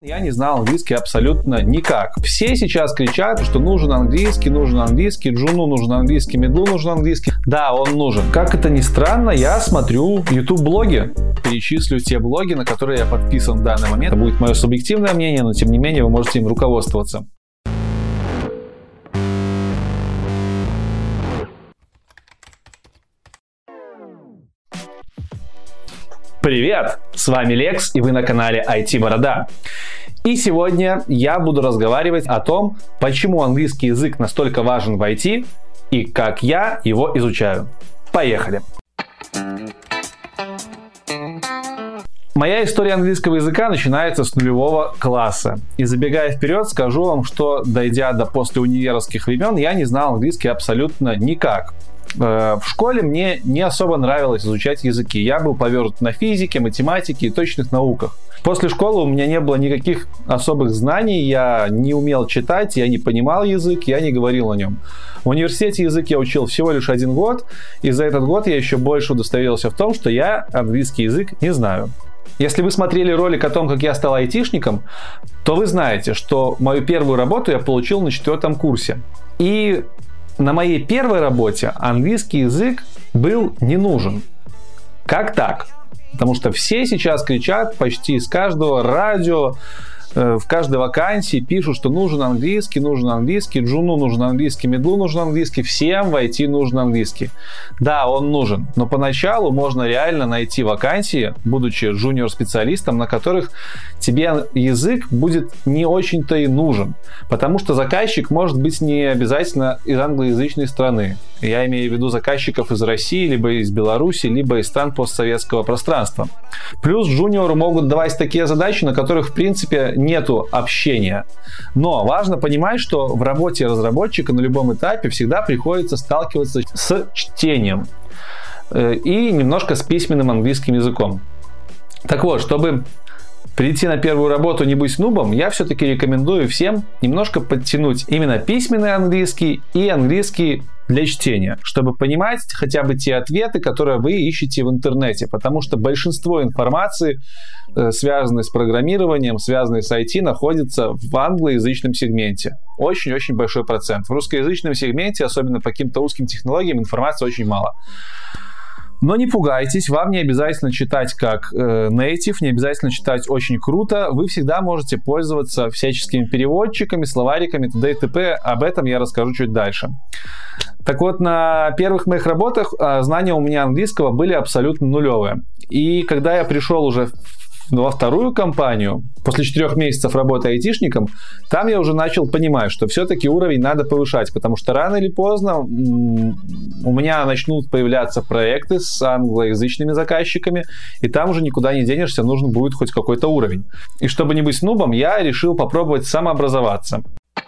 Я не знал английский абсолютно никак. Все сейчас кричат, что нужен английский, Джуну нужен английский, Медлу нужен английский. Да, он нужен. Как это ни странно, я смотрю YouTube-блоги. Перечислю те блоги, на которые я подписан в данный момент. Это будет мое субъективное мнение, но тем не менее вы можете им руководствоваться. Привет! С вами Лекс, и вы на канале IT Борода. И сегодня я буду разговаривать о том, почему английский язык настолько важен в IT и как я его изучаю. Поехали! Моя история английского языка начинается с нулевого класса. И забегая вперед, скажу вам, что, дойдя до послеуниверских времен, я не знал английский абсолютно никак. В школе мне не особо нравилось изучать языки. Я был повернут на физике, математике и точных науках. После школы у меня не было никаких особых знаний, я не умел читать, я не понимал язык, я не говорил о нем. В университете язык я учил всего лишь 1 год, и за этот год я еще больше удостоверился в том, что я английский язык не знаю. Если вы смотрели ролик о том, как я стал айтишником, то вы знаете, что мою первую работу я получил на 4 курсе. И на моей первой работе английский язык был не нужен. Как так? Потому что все сейчас кричат почти с каждого радио, в каждой вакансии пишут, что нужен английский, Джуну нужен английский, Медлу нужен английский, всем в IT нужен английский. Да, он нужен, но поначалу можно реально найти вакансии, будучи джуниор-специалистом, на которых тебе язык будет не очень-то и нужен, потому что заказчик может быть не обязательно из англоязычной страны. Я имею в виду заказчиков из России, либо из Беларуси, либо из стран постсоветского пространства. Плюс джуниору могут давать такие задачи, на которых в принципе нету общения. Но важно понимать, что в работе разработчика на любом этапе всегда приходится сталкиваться с чтением и немножко с письменным английским языком. Так вот, чтобы прийти на первую работу, не быть нубом, я все-таки рекомендую всем немножко подтянуть именно письменный английский и английский для чтения, чтобы понимать хотя бы те ответы, которые вы ищете в интернете, потому что большинство информации, связанной с программированием, связанной с IT, находится в англоязычном сегменте. Очень-очень большой процент. В русскоязычном сегменте, особенно по каким-то узким технологиям, информации очень мало. Но не пугайтесь, вам не обязательно читать как native, не обязательно читать очень круто. Вы всегда можете пользоваться всяческими переводчиками, словариками, т.д. и т.п. Об этом я расскажу чуть дальше. Так вот, на первых моих работах знания у меня английского были абсолютно нулевые. И когда я пришел уже во вторую компанию, после 4 месяцев работы айтишником, там я уже начал понимать, что все-таки уровень надо повышать, потому что рано или поздно у меня начнут появляться проекты с англоязычными заказчиками, и там уже никуда не денешься, нужен будет хоть какой-то уровень. И чтобы не быть нубом, я решил попробовать самообразоваться.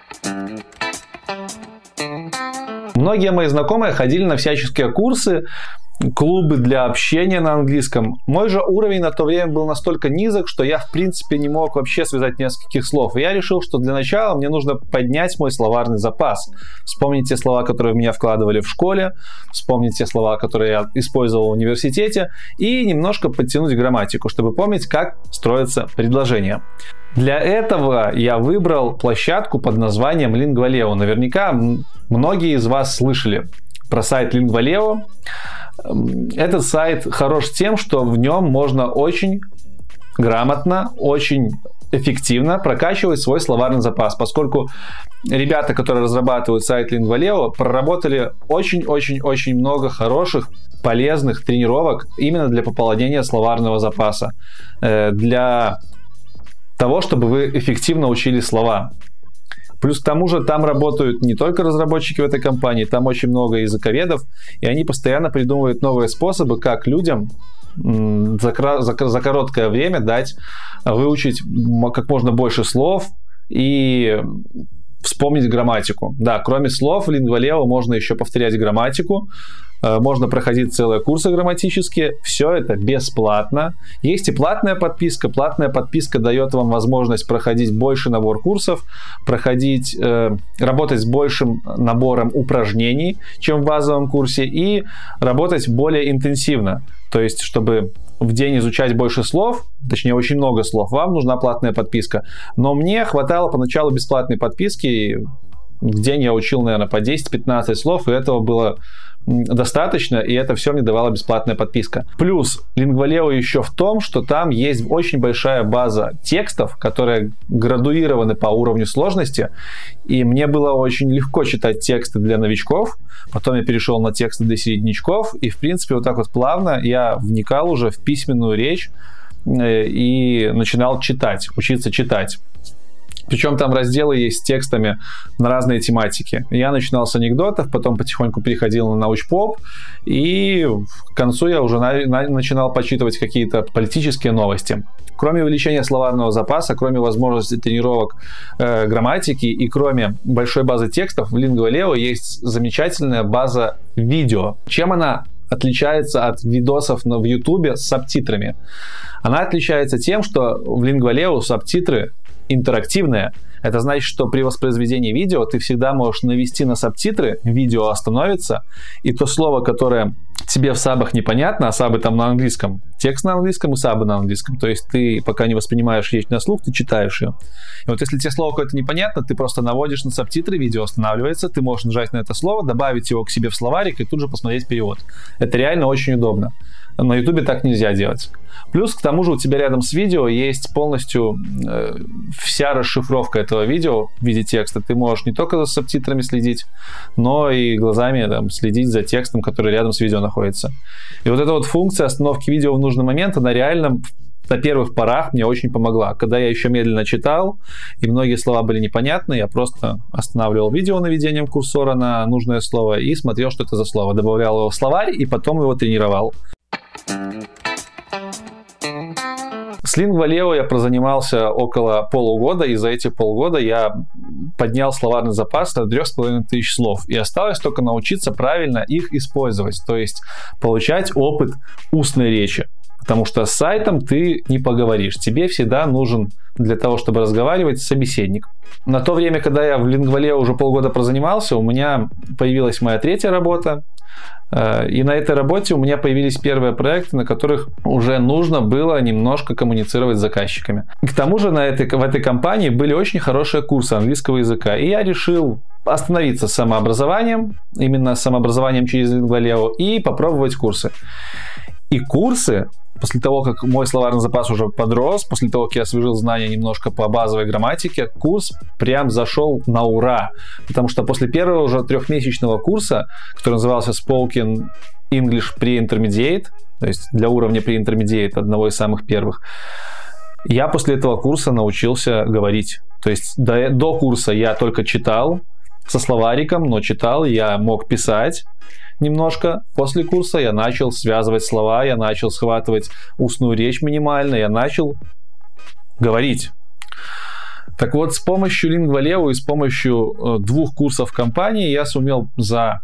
Многие мои знакомые ходили на всяческие курсы, клубы для общения на английском. Мой же уровень на то время был настолько низок, что я в принципе не мог вообще связать нескольких слов. И я решил, что для начала мне нужно поднять мой словарный запас. Вспомнить те слова, которые в меня вкладывали в школе, вспомнить те слова, которые я использовал в университете, и немножко подтянуть грамматику, чтобы помнить, как строятся предложения. Для этого я выбрал площадку под названием Lingvaleo. Наверняка многие из вас слышали про сайт Lingvaleo. Этот сайт хорош тем, что в нем можно очень грамотно, очень эффективно прокачивать свой словарный запас, поскольку ребята, которые разрабатывают сайт Lingvaleo, проработали очень-очень-очень много хороших, полезных тренировок именно для пополнения словарного запаса, для того, чтобы вы эффективно учили слова. Плюс к тому же там работают не только разработчики в этой компании, там очень много языковедов, и они постоянно придумывают новые способы, как людям за короткое время дать выучить как можно больше слов и вспомнить грамматику. Да, кроме слов в Lingvaleo можно еще повторять грамматику, можно проходить целые курсы грамматические. Все это бесплатно. Есть и платная подписка. Платная подписка дает вам возможность проходить больше набор курсов, работать с большим набором упражнений, чем в базовом курсе, и работать более интенсивно. То есть, чтобы в день изучать больше слов, точнее очень много слов, вам нужна платная подписка. Но мне хватало поначалу бесплатной подписки. В день я учил, наверное, по 10-15 слов, и этого было достаточно, и это все мне давала бесплатная подписка. Плюс Lingvaleo еще в том, что там есть очень большая база текстов, которые градуированы по уровню сложности, и мне было очень легко читать тексты для новичков, потом я перешел на тексты для середнячков, и в принципе вот так вот плавно я вникал уже в письменную речь и начинал читать, учиться читать. Причем там разделы есть с текстами на разные тематики. Я начинал с анекдотов, потом потихоньку переходил на научпоп, и к концу я уже начинал почитывать какие-то политические новости. Кроме увеличения словарного запаса, кроме возможности тренировок грамматики и кроме большой базы текстов, в Lingvaleo есть замечательная база видео. Чем она отличается от видосов в YouTube с субтитрами? Она отличается тем, что в Lingvaleo субтитры интерактивное. Это значит, что при воспроизведении видео ты всегда можешь навести на субтитры, видео остановится, и то слово, которое тебе в сабах непонятно, а сабы там на английском, текст на английском и сабы на английском, то есть ты пока не воспринимаешь речь на слух, ты читаешь ее. И вот если тебе слово какое-то непонятно, ты просто наводишь на субтитры, видео останавливается, ты можешь нажать на это слово, добавить его к себе в словарик и тут же посмотреть перевод. Это реально очень удобно. На YouTube так нельзя делать. Плюс, к тому же, у тебя рядом с видео есть полностью вся расшифровка этого видео в виде текста. Ты можешь не только за субтитрами следить, но и глазами там, следить за текстом, который рядом с видео находится. И вот эта вот функция остановки видео в нужный момент, она реально на первых порах мне очень помогла. Когда я еще медленно читал, и многие слова были непонятны, я просто останавливал видео наведением курсора на нужное слово и смотрел, что это за слово. Добавлял его в словарь и потом его тренировал. С Lingvaleo я прозанимался около полугода, и за эти полгода я поднял словарный запас до 3500 слов. И осталось только научиться правильно их использовать, то есть получать опыт устной речи. Потому что с сайтом ты не поговоришь. Тебе всегда нужен для того, чтобы разговаривать, собеседник. На то время, когда я в Lingvaleo уже полгода прозанимался, у меня появилась моя третья работа. И на этой работе у меня появились первые проекты, на которых уже нужно было немножко коммуницировать с заказчиками. К тому же в этой компании были очень хорошие курсы английского языка. И я решил остановиться с самообразованием, именно с самообразованием через Lingvaleo, и попробовать курсы. И курсы, после того, как мой словарный запас уже подрос, после того, как я освежил знания немножко по базовой грамматике, курс прям зашел на ура. Потому что после первого уже трехмесячного курса, который назывался Spoken English Pre-Intermediate, то есть для уровня Pre-Intermediate, одного из самых первых, я после этого курса научился говорить. То есть до курса я только читал со словариком, но читал, я мог писать немножко. После курса я начал связывать слова, я начал схватывать устную речь минимально, я начал говорить. Так вот, с помощью Lingvaleo и с помощью 2 курсов компании я сумел за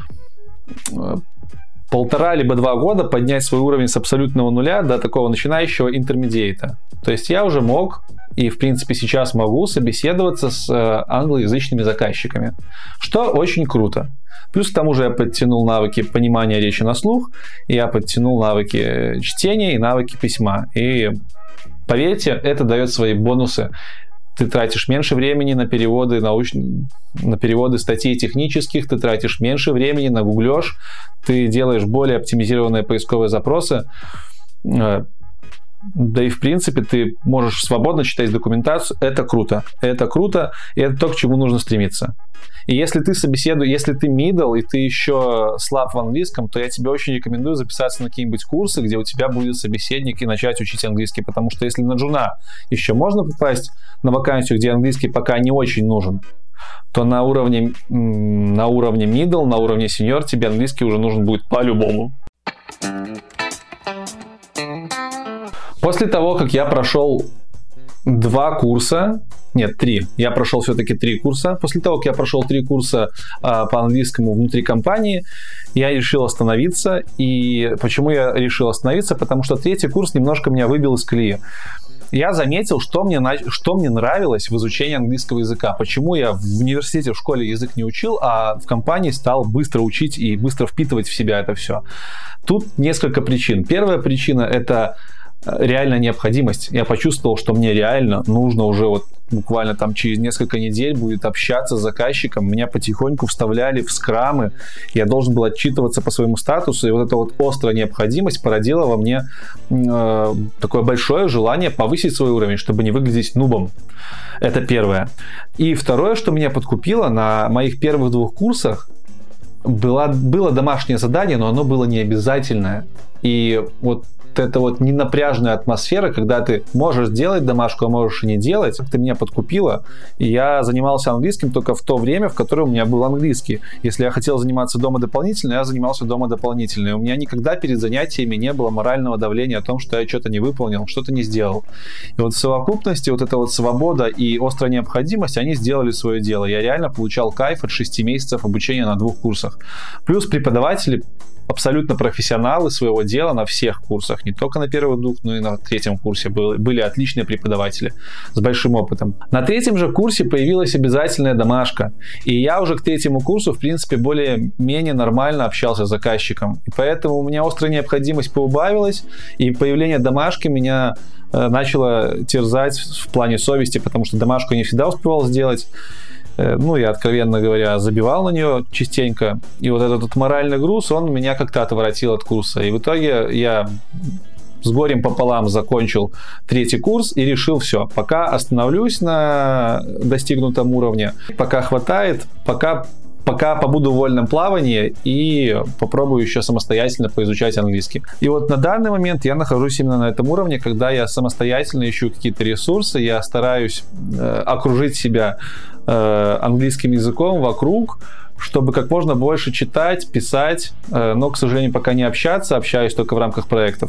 1,5 либо 2 года поднять свой уровень с абсолютного нуля до такого начинающего интермедиата. То есть я уже мог и, в принципе, сейчас могу собеседоваться с англоязычными заказчиками, что очень круто. Плюс к тому же я подтянул навыки понимания речи на слух, я подтянул навыки чтения и навыки письма. И поверьте, это дает свои бонусы. Ты тратишь меньше времени на переводы на переводы статей технических, ты тратишь меньше времени на гуглёж, ты делаешь более оптимизированные поисковые запросы. Да и в принципе ты можешь свободно читать документацию. Это круто. Это круто, и это то, к чему нужно стремиться. И если ты если ты middle, и ты еще слаб в английском, то я тебе очень рекомендую записаться на какие-нибудь курсы, где у тебя будет собеседник, и начать учить английский. Потому что если на джуна еще можно попасть на вакансию, где английский пока не очень нужен, то на уровне middle, на уровне senior тебе английский уже нужен будет по-любому. После того, как я прошел 2 курса, нет, 3, я прошел все-таки 3 курса. После того, как я прошел 3 курса по английскому внутри компании, я решил остановиться. И почему я решил остановиться? Потому что 3-й курс немножко меня выбил из колеи. я заметил, что мне нравилось в изучении английского языка. Почему я в университете, в школе язык не учил, а в компании стал быстро учить и быстро впитывать в себя это все. Тут несколько причин. Первая причина – это реальная необходимость. Я почувствовал, что мне реально нужно уже вот буквально там через несколько недель будет общаться с заказчиком. Меня потихоньку вставляли в скрамы. Я должен был отчитываться по своему статусу. И вот эта вот острая необходимость породила во мне такое большое желание повысить свой уровень, чтобы не выглядеть нубом. Это первое. И второе, что меня подкупило, на моих первых 2 курсах было домашнее задание, но оно было не обязательное. И вот эта вот ненапряжная атмосфера, когда ты можешь сделать домашку, а можешь и не делать, как-то меня подкупило. И я занимался английским только в то время, в которое у меня был английский. Если я хотел заниматься дома дополнительно, я занимался дома дополнительно. И у меня никогда перед занятиями не было морального давления о том, что я что-то не выполнил, что-то не сделал. И вот в совокупности вот эта вот свобода и острая необходимость, они сделали свое дело. Я реально получал кайф от 6 месяцев обучения на 2 курсах. Плюс преподаватели абсолютно профессионалы своего дела на всех курсах, не только на первых 2, но и на 3 курсе были отличные преподаватели с большим опытом. На 3 же курсе появилась обязательная домашка, и я уже к 3 курсу, в принципе, более-менее нормально общался с заказчиком, и поэтому у меня острая необходимость поубавилась, и появление домашки меня начало терзать в плане совести, потому что домашку я не всегда успевал сделать. Ну, я, откровенно говоря, забивал на нее частенько. И вот этот моральный груз, он меня как-то отворотил от курса. И в итоге я с горем пополам закончил 3 курс и решил: все, пока остановлюсь на достигнутом уровне, пока хватает, пока побуду в вольном плавании и попробую еще самостоятельно поизучать английский. И вот на данный момент я нахожусь именно на этом уровне, когда я самостоятельно ищу какие-то ресурсы, я стараюсь окружить себя английским языком вокруг, чтобы как можно больше читать, писать, но, к сожалению, пока не общаться, общаюсь только в рамках проектов.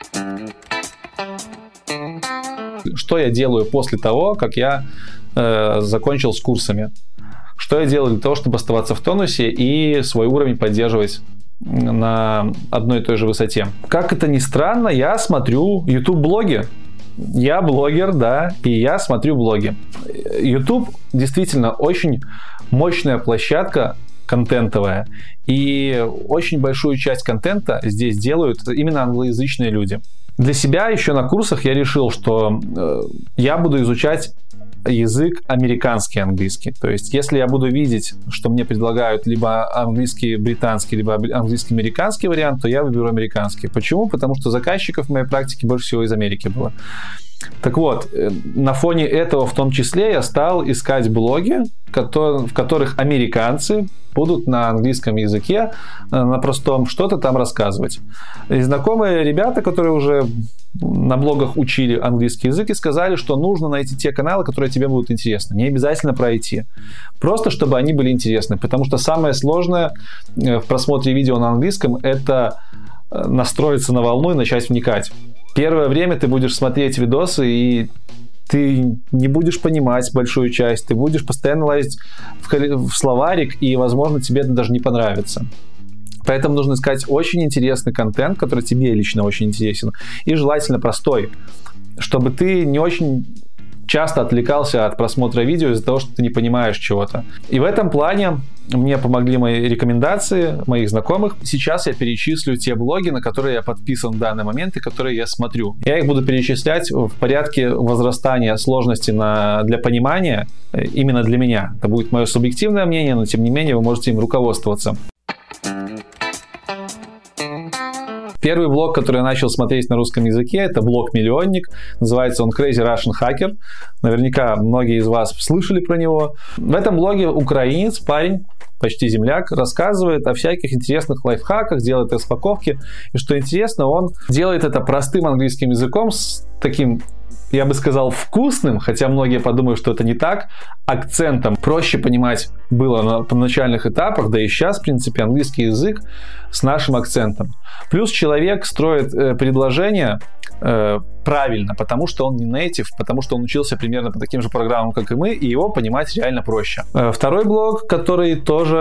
Что я делаю после того, как я закончил с курсами? Что я делаю для того, чтобы оставаться в тонусе и свой уровень поддерживать на одной и той же высоте? Как это ни странно, я смотрю YouTube-блоги. Я блогер, да, и я смотрю блоги. YouTube действительно очень мощная площадка контентовая, и очень большую часть контента здесь делают именно англоязычные люди. Для себя еще на курсах я решил, что я буду изучать язык американский английский. То есть, если я буду видеть, что мне предлагают либо английский британский, либо английский американский вариант, то я выберу американский. Почему? Потому что заказчиков в моей практике больше всего из Америки было. Так вот, на фоне этого в том числе я стал искать блоги, в которых американцы будут на английском языке, на простом, что-то там рассказывать. И знакомые ребята, которые уже на блогах учили английский язык, и сказали, что нужно найти те каналы, которые тебе будут интересны. Не обязательно про IT. Просто, чтобы они были интересны. Потому что самое сложное в просмотре видео на английском – это настроиться на волну и начать вникать. Первое время ты будешь смотреть видосы, и ты не будешь понимать большую часть, ты будешь постоянно лазить в словарик, и, возможно, тебе это даже не понравится. Поэтому нужно искать очень интересный контент, который тебе лично очень интересен, и желательно простой, чтобы ты не очень часто отвлекался от просмотра видео из-за того, что ты не понимаешь чего-то. И в этом плане мне помогли мои рекомендации моих знакомых. Сейчас я перечислю те блоги, на которые я подписан в данный момент и которые я смотрю. Я их буду перечислять в порядке возрастания сложности для понимания именно для меня. Это будет мое субъективное мнение, но тем не менее вы можете им руководствоваться. Первый блог, который я начал смотреть на русском языке, это блог «Миллионник». Называется он Crazy Russian Hacker. Наверняка многие из вас слышали про него. В этом блоге украинец, парень, почти земляк, рассказывает о всяких интересных лайфхаках, делает распаковки. И что интересно, он делает это простым английским языком с таким, я бы сказал, вкусным, хотя многие подумают, что это не так, акцентом. Проще понимать было на начальных этапах, да и сейчас, в принципе, английский язык с нашим акцентом. Плюс человек строит предложение правильно, потому что он не нейтив, потому что он учился примерно по таким же программам, как и мы, и его понимать реально проще. Второй блог, который тоже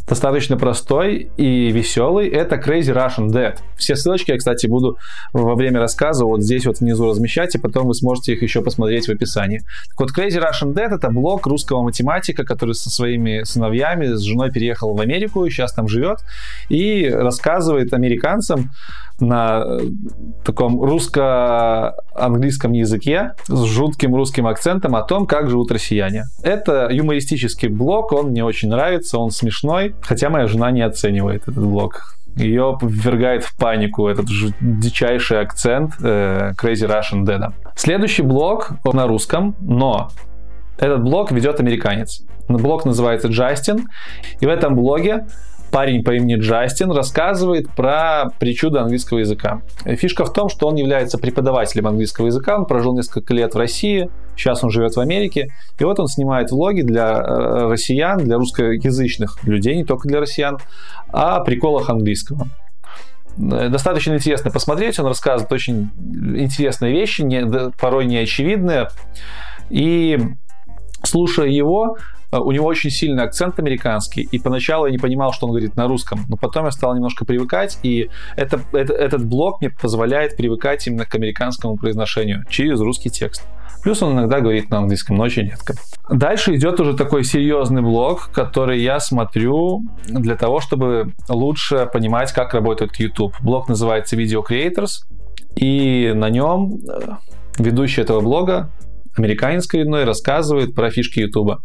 достаточно простой и веселый. Это Crazy Russian Dad. Все ссылочки я, кстати, буду во время рассказа вот здесь вот внизу размещать, и потом вы сможете их еще посмотреть в описании. Так вот, Crazy Russian Dad — это блог русского математика, который со своими сыновьями, с женой переехал в Америку и сейчас там живет, и рассказывает американцам на таком русско-английском языке с жутким русским акцентом о том, как живут россияне. Это юмористический блог, он мне очень нравится, он смешной, хотя моя жена не оценивает этот блог. Ее ввергает в панику этот дичайший акцент Crazy Russian Dad. Следующий блог на русском, но этот блог ведет американец. Блог называется Джастин, и в этом блоге парень по имени Джастин рассказывает про причуды английского языка. Фишка в том, что он является преподавателем английского языка, он прожил несколько лет в России, сейчас он живет в Америке, и вот он снимает влоги для россиян, для русскоязычных людей, не только для россиян, о приколах английского. Достаточно интересно посмотреть, он рассказывает очень интересные вещи, порой неочевидные, и слушая его, у него очень сильный акцент американский, и поначалу я не понимал, что он говорит на русском, но потом я стал немножко привыкать, и этот блог мне позволяет привыкать именно к американскому произношению через русский текст. Плюс он иногда говорит на английском, но очень редко. Дальше идет уже такой серьезный блог, который я смотрю для того, чтобы лучше понимать, как работает YouTube. Блог называется Video Creators, и на нем ведущий этого блога, американец коренной, рассказывает про фишки YouTube.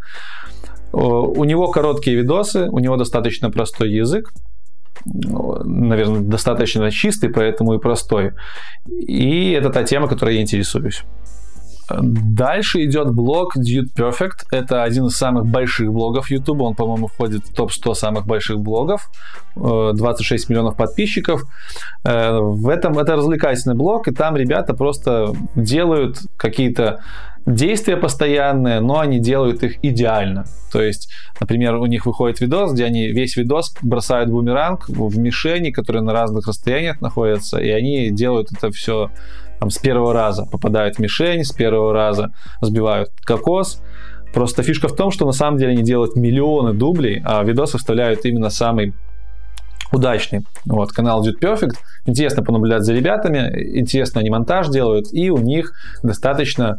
У него короткие видосы, у него достаточно простой язык, наверное, достаточно чистый, поэтому и простой. И это та тема, которой я интересуюсь. Дальше идет блог Dude Perfect. Это один из самых больших блогов YouTube. Он, по-моему, входит в топ-100 самых больших блогов. 26 миллионов подписчиков. Это развлекательный блог, и там ребята просто делают какие-то действия постоянные, но они делают их идеально. То есть, например, у них выходит видос, где они весь видос бросают бумеранг в мишени, которые на разных расстояниях находятся, и они делают это все там с первого раза. Попадают в мишень, с первого раза сбивают кокос. Просто фишка в том, что на самом деле они делают миллионы дублей, а видосы вставляют именно самый удачный. Вот, канал Dude Perfect. Интересно понаблюдать за ребятами, интересно они монтаж делают, и у них достаточно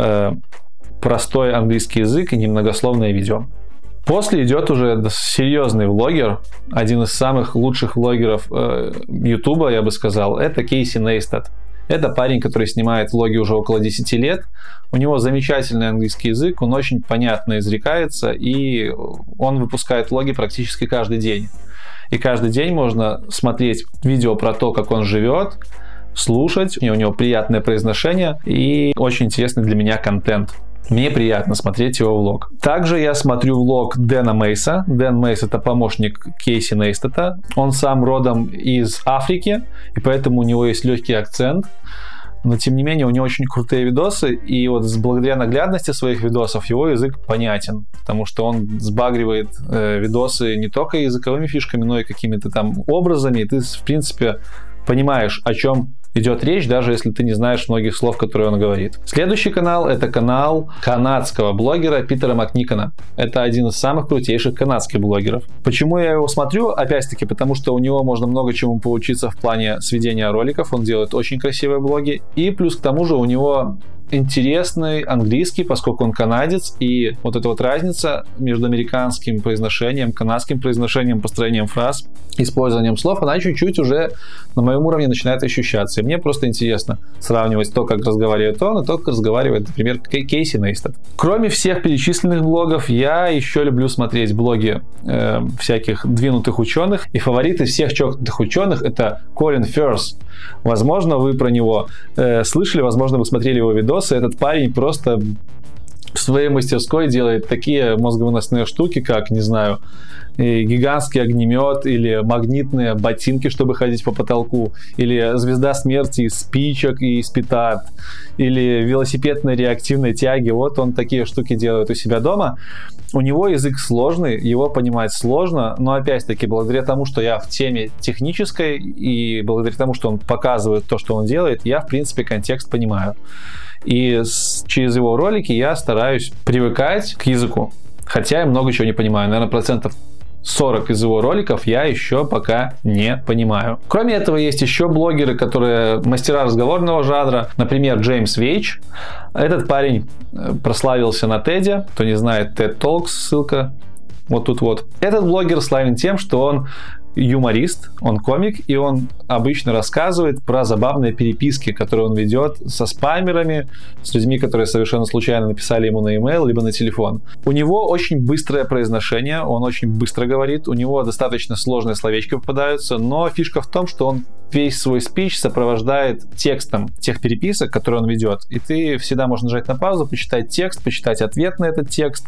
простой английский язык и немногословное видео. После идет уже серьезный влогер, один из самых лучших влогеров YouTube, я бы сказал, это Кейси Нейстат. Это парень, который снимает влоги уже около 10 лет. У него замечательный английский язык, он очень понятно изрекается, и он выпускает влоги практически каждый день. И каждый день можно смотреть видео про то, как он живет, слушать, у него приятное произношение и очень интересный для меня контент. Мне приятно смотреть его влог. Также я смотрю влог Дэна Мейса. Дэн Мейс — это помощник Кейси Нейстата. Он сам родом из Африки, и поэтому у него есть легкий акцент. Но, тем не менее, у него очень крутые видосы, и вот благодаря наглядности своих видосов его язык понятен, потому что он сбагривает видосы не только языковыми фишками, но и какими-то там образами, и ты, в принципе, понимаешь, о чем идет речь, даже если ты не знаешь многих слов, которые он говорит. Следующий канал — это канал канадского блогера Питера Макникона. Это один из самых крутейших канадских блогеров. Почему я его смотрю? Опять-таки, потому что у него можно много чему поучиться в плане сведения роликов. Он делает очень красивые блоги. И плюс к тому же у него интересный английский, поскольку он канадец, и вот эта вот разница между американским произношением, канадским произношением, построением фраз, использованием слов, она чуть-чуть уже на моем уровне начинает ощущаться. И мне просто интересно сравнивать то, как разговаривает он, и то, как разговаривает, например, Кейси Нейстат. Кроме всех перечисленных блогов, я еще люблю смотреть блоги всяких двинутых ученых, и фаворит из всех чокнутых ученых — это Колин Ферс. Возможно, вы про него слышали, возможно, вы смотрели его видосы. Этот парень просто в своей мастерской делает такие мозговыносные штуки, как, не знаю, гигантский огнемет, или магнитные ботинки, чтобы ходить по потолку, или звезда смерти из спичек и из петард, или велосипедные реактивные тяги. Вот он такие штуки делает у себя дома. У него язык сложный, его понимать сложно, но опять-таки благодаря тому, что я в теме технической, и благодаря тому, что он показывает то, что он делает, я в принципе контекст понимаю. И через его ролики я стараюсь привыкать к языку. Хотя я много чего не понимаю. Наверное, 40 из его роликов я еще пока не понимаю. Кроме этого, есть еще блогеры, которые мастера разговорного жанра. Например, Джеймс Вейдж. Этот парень прославился на TED. Кто не знает, TED Talks, ссылка вот тут вот. Этот блогер славен тем, что он юморист, он комик, и он обычно рассказывает про забавные переписки, которые он ведет со спамерами, с людьми, которые совершенно случайно написали ему на e-mail, либо на телефон. У него очень быстрое произношение, он очень быстро говорит, у него достаточно сложные словечки попадаются, но фишка в том, что он весь свой спич сопровождает текстом тех переписок, которые он ведет. И ты всегда можешь нажать на паузу, почитать текст, почитать ответ на этот текст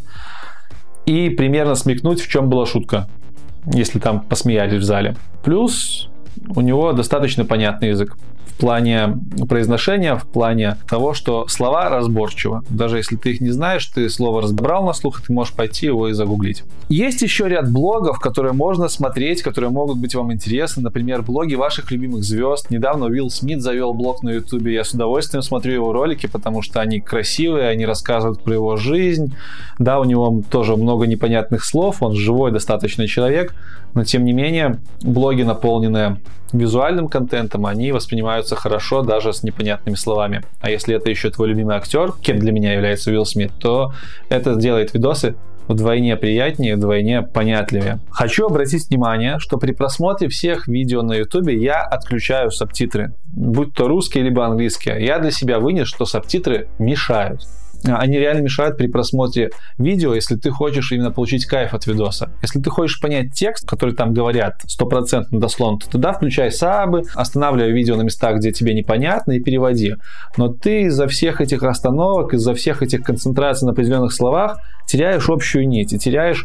и примерно смекнуть, в чем была шутка, если там посмеялись в зале. Плюс у него достаточно понятный язык в плане произношения, в плане того, что слова разборчивы. Даже если ты их не знаешь, ты слово разобрал на слух, и ты можешь пойти его и загуглить. Есть еще ряд блогов, которые можно смотреть, которые могут быть вам интересны. Например, блоги ваших любимых звезд. Недавно Уилл Смит завел блог на YouTube. Я с удовольствием смотрю его ролики, потому что они красивые, они рассказывают про его жизнь. Да, у него тоже много непонятных слов, он живой достаточно человек, но тем не менее блоги, наполненные визуальным контентом, они воспринимаются хорошо даже с непонятными словами. А если это еще твой любимый актер, кем для меня является Уилл Смит, то это делает видосы вдвойне приятнее, вдвойне понятливее. Хочу обратить внимание, что при просмотре всех видео на YouTube я отключаю субтитры, будь то русские либо английские. Я для себя вынес, что субтитры мешают. Они реально мешают при просмотре видео, если ты хочешь именно получить кайф от видоса. Если ты хочешь понять текст, который там говорят 100% дословно, то тогда включай сабы, останавливай видео на местах, где тебе непонятно, и переводи. Но ты из-за всех этих остановок, из-за всех этих концентраций на определенных словах теряешь общую нить и теряешь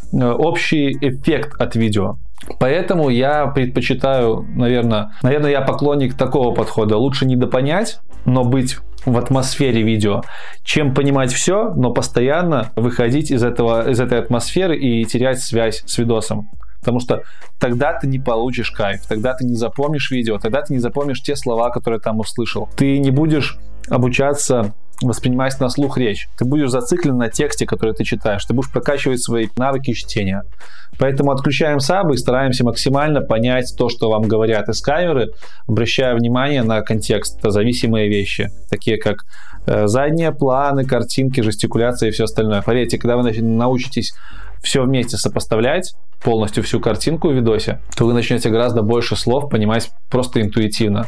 общий эффект от видео. Поэтому я предпочитаю, наверное, я поклонник такого подхода. Лучше недопонять, но быть в атмосфере видео, чем понимать все, но постоянно выходить из этой атмосферы и терять связь с видосом. Потому что тогда ты не получишь кайф, тогда ты не запомнишь видео, тогда ты не запомнишь те слова, которые там услышал. Ты не будешь обучаться воспринимать на слух речь. Ты будешь зациклен на тексте, который ты читаешь. Ты будешь прокачивать свои навыки чтения. Поэтому отключаем сабы и стараемся максимально понять то, что вам говорят из камеры, обращая внимание на контекст, зависимые вещи, такие как задние планы, картинки, жестикуляция и все остальное. Поверьте, когда вы научитесь все вместе сопоставлять, полностью всю картинку в видосе, то вы начнете гораздо больше слов понимать просто интуитивно.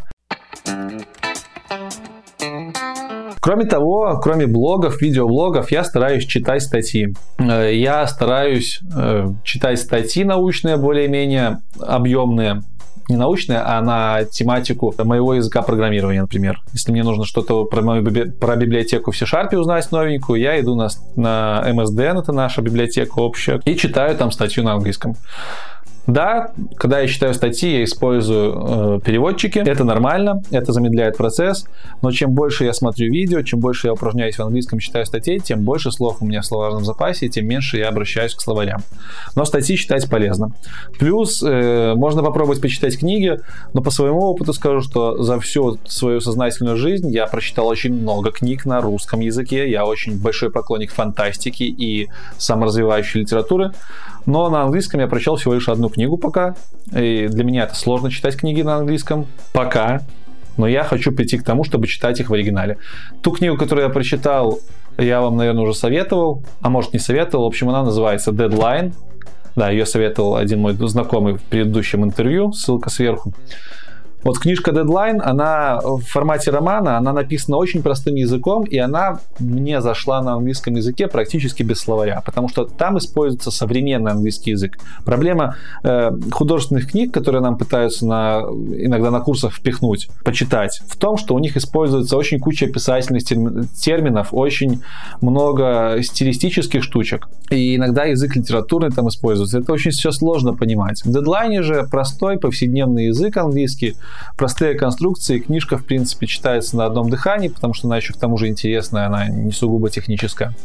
Кроме того, кроме блогов, видеоблогов, я стараюсь читать статьи. Я стараюсь читать статьи научные, более-менее объемные. Не научные, а на тематику моего языка программирования, например. Если мне нужно что-то про библиотеку в C# узнать новенькую, я иду на MSDN, это наша библиотека общая, и читаю там статью на английском. Да, когда я читаю статьи, я использую переводчики. Это нормально, это замедляет процесс. Но чем больше я смотрю видео, чем больше я упражняюсь в английском, читаю статей, тем больше слов у меня в словарном запасе, тем меньше я обращаюсь к словарям. Но статьи читать полезно. Плюс можно попробовать почитать книги, но по своему опыту скажу, что за всю свою сознательную жизнь я прочитал очень много книг на русском языке. Я очень большой поклонник фантастики и саморазвивающей литературы. Но на английском я прочел всего лишь одну книгу пока. И для меня это сложно читать книги на английском пока. Но я хочу прийти к тому, чтобы читать их в оригинале. Ту книгу, которую я прочитал, я вам, наверное, уже советовал. А может, не советовал. В общем, она называется Deadline. Да, ее советовал один мой знакомый в предыдущем интервью. Ссылка сверху. Вот книжка Deadline, она в формате романа, она написана очень простым языком, и она мне зашла на английском языке практически без словаря, потому что там используется современный английский язык. Проблема художественных книг, которые нам пытаются иногда на курсах впихнуть, почитать, в том, что у них используется очень куча описательных терминов, очень много стилистических штучек, и иногда язык литературный там используется. Это очень все сложно понимать. В Deadline же простой повседневный язык английский, простые конструкции, книжка, в принципе, читается на одном дыхании, потому что она еще к тому же интересная, она не сугубо техническая.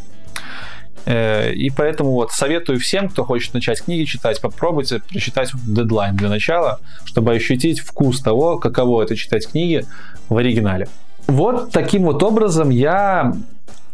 И поэтому вот советую всем, кто хочет начать книги читать, попробуйте прочитать Deadline для начала, чтобы ощутить вкус того, каково это читать книги в оригинале. Вот таким вот образом я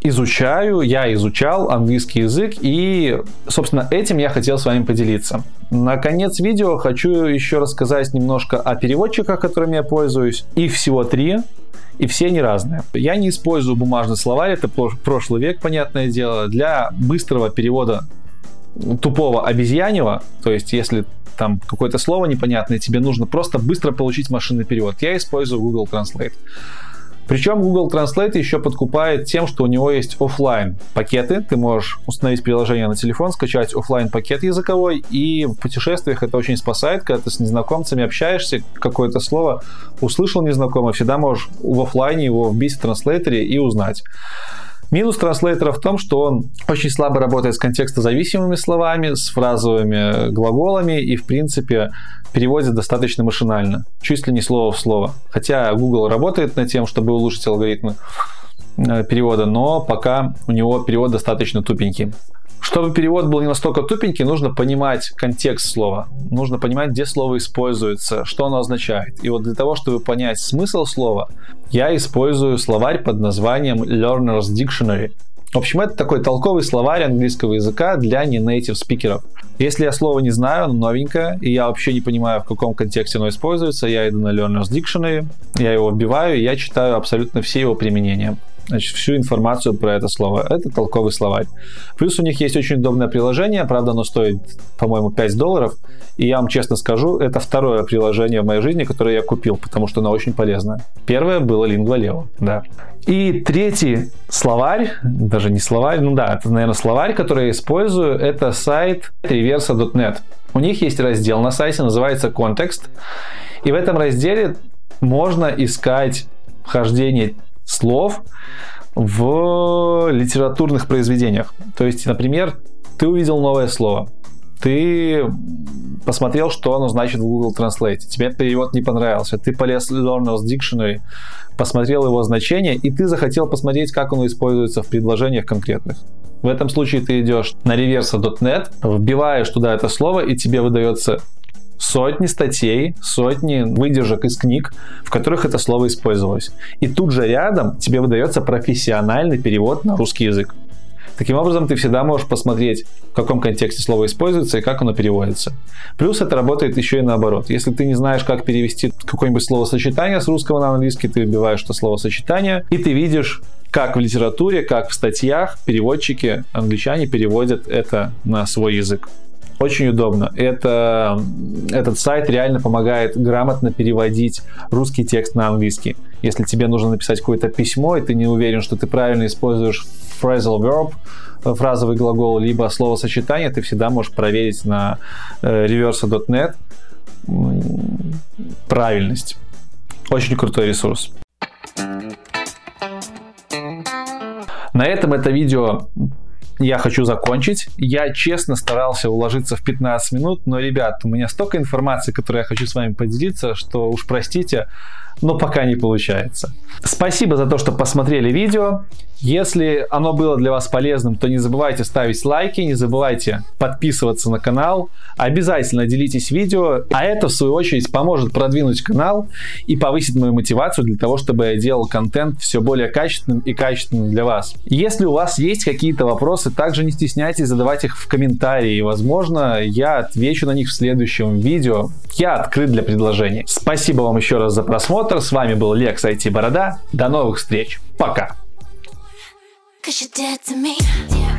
я изучал английский язык, и, собственно, этим я хотел с вами поделиться. На конец видео хочу еще рассказать немножко о переводчиках, которыми я пользуюсь. Их всего 3. И все они разные. Я не использую бумажный словарь, это прошлый век, понятное дело. Для быстрого перевода тупого обезьяньего, то есть если там какое-то слово непонятное, тебе нужно просто быстро получить машинный перевод, я использую Google Translate. Причем Google Translate еще подкупает тем, что у него есть офлайн пакеты. Ты можешь установить приложение на телефон, скачать офлайн пакет языковой, и в путешествиях это очень спасает, когда ты с незнакомцами общаешься, какое-то слово услышал незнакомое, всегда можешь в офлайне его вбить в транслейтере и узнать. Минус транслейтера в том, что он очень слабо работает с контекстозависимыми словами, с фразовыми глаголами и, в принципе, переводит достаточно машинально, чуть ли не слово в слово. Хотя Google работает над тем, чтобы улучшить алгоритмы перевода, но пока у него перевод достаточно тупенький. Чтобы перевод был не настолько тупенький, нужно понимать контекст слова. Нужно понимать, где слово используется, что оно означает. И вот для того, чтобы понять смысл слова, я использую словарь под названием Learner's Dictionary. В общем, это такой толковый словарь английского языка для не-нейтив спикеров. Если я слово не знаю, оно новенькое, и я вообще не понимаю, в каком контексте оно используется, я иду на Learner's Dictionary, я его вбиваю, и я читаю абсолютно все его применения. Значит, всю информацию про это слово. Это толковый словарь. Плюс у них есть очень удобное приложение, правда, оно стоит, по-моему, $5. И я вам честно скажу, это второе приложение в моей жизни, которое я купил, потому что оно очень полезное. Первое было Lingua.leo, да. И третий словарь, даже не словарь, ну да, это, наверное, словарь, который я использую, это сайт reversa.net. У них есть раздел на сайте, называется «Контекст». И в этом разделе можно искать вхождение слов в литературных произведениях. То есть, например, ты увидел новое слово, ты посмотрел, что оно значит в Google Translate, тебе перевод не понравился, ты полез в Learner's Dictionary, посмотрел его значение, и ты захотел посмотреть, как оно используется в предложениях конкретных. В этом случае ты идешь на reversa.net, вбиваешь туда это слово, и тебе выдается сотни статей, сотни выдержек из книг, в которых это слово использовалось. И тут же рядом тебе выдается профессиональный перевод на русский язык. Таким образом, ты всегда можешь посмотреть, в каком контексте слово используется и как оно переводится. Плюс это работает еще и наоборот. Если ты не знаешь, как перевести какое-нибудь словосочетание с русского на английский, ты вбиваешь это словосочетание, и ты видишь, как в литературе, как в статьях переводчики, англичане переводят это на свой язык. Очень удобно. Этот сайт реально помогает грамотно переводить русский текст на английский. Если тебе нужно написать какое-то письмо, и ты не уверен, что ты правильно используешь phrasal verb, фразовый глагол, либо словосочетание, ты всегда можешь проверить на reversa.net правильность. Очень крутой ресурс. На этом это видео я хочу закончить. Я честно старался уложиться в 15 минут, но, ребят, у меня столько информации, которой я хочу с вами поделиться, что уж простите, но пока не получается. Спасибо за то, что посмотрели видео. Если оно было для вас полезным, то не забывайте ставить лайки, не забывайте подписываться на канал. Обязательно делитесь видео, а это в свою очередь поможет продвинуть канал и повысить мою мотивацию для того, чтобы я делал контент все более качественным и качественным для вас. Если у вас есть какие-то вопросы, также не стесняйтесь задавать их в комментарии. Возможно, я отвечу на них в следующем видео. Я открыт для предложений. Спасибо вам еще раз за просмотр. С вами был Лекс IT Борода. До новых встреч. Пока. 'Cause you're dead to me.